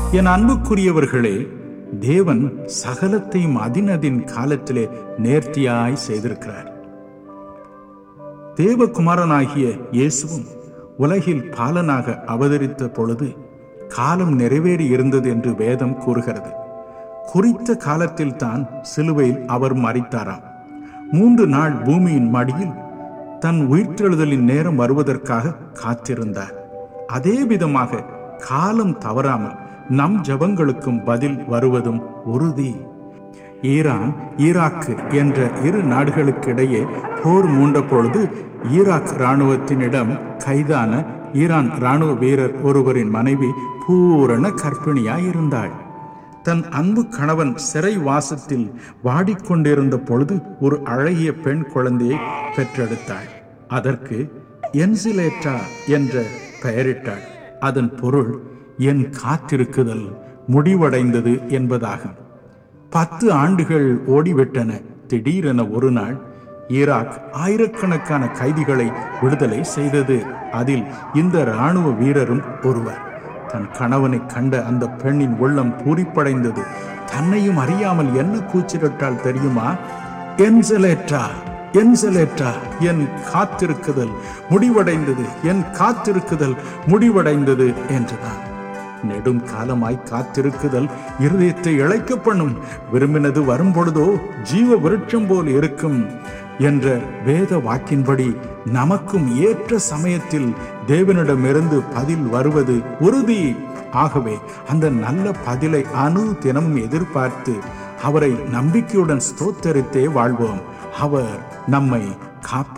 என் அன்புக்குரியவர்களே, தேவன் சகலத்தையும் அதினதின் காலத்திலே நேர்த்தியாய் செய்திருக்கிறார். தேவகுமாரனாகிய இயேசுவும் உலகில் பாலனாக அவதரித்த பொழுது காலம் நிறைவேறி இருந்தது என்று வேதம் கூறுகிறது. குறித்த காலத்தில் தான் சிலுவையில் அவர் மரித்தாராம். 3 நாள் பூமியின் மடியில் தன் உயிர்த்தெழுதலின் நேரம் வருவதற்காக காத்திருந்தார். அதே விதமாக காலம் தவறாமல் நம் ஜெபங்களுக்கும் பதில் வருவதும் உறுதி. ஈரான் ஈராக்கு என்ற 2 நாடுகளுக்கிடையே போர் மூண்ட பொழுது ஈராக் இராணுவத்தினிடம் கைதான ஈரான் இராணுவ வீரர் ஒருவரின் மனைவி பூரண கர்ப்பிணியாயிருந்தாள். தன் அன்பு கணவன் சிறை வாசத்தில் வாடிக்கொண்டிருந்த பொழுது ஒரு அழகிய பெண் குழந்தையை பெற்றெடுத்தாள். அதற்கு என்சிலேட்டா என்ற பெயரிட்டாள். அதன் பொருள் என் காத்திருக்குதல் முடிவடைந்தது என்பதாகும். 10 ஆண்டுகள் ஓடிவிட்டன. திடீரென ஒரு நாள் ஈராக் ஆயிரக்கணக்கான கைதிகளை விடுதலை செய்தது. அதில் இந்த இராணுவ வீரரும் ஒருவர். தன் கணவனை கண்ட அந்த பெண்ணின் உள்ளம் பூரிப்படைந்தது. தன்னையும் அறியாமல் என்ன கூச்சிட்டால் தெரியுமா? என்சலேட்டா, என்சலேட்டா, என் காத்திருக்குதல் முடிவடைந்தது, என் காத்திருக்குதல் முடிவடைந்தது என்றுதான். நெடும் காலமாய் காத்திருக்குதல் இருதயத்தை இளைக்க பண்ணும். விரும்பினது வரும்பொழுதோ ஜீவ விருட்சம் போல் இருக்கும் என்ற வேத வாக்கின்படி நமக்கும் ஏற்ற சமயத்தில் தேவனிடமிருந்து பதில் வருவது உறுதி. ஆகவே அந்த நல்ல பதிலை தினமும் எதிர்பார்த்து அவரை நம்பிக்கையுடன் ஸ்தோத்தரித்தே வாழ்வோம். அவர் நம்மை காப்பார்.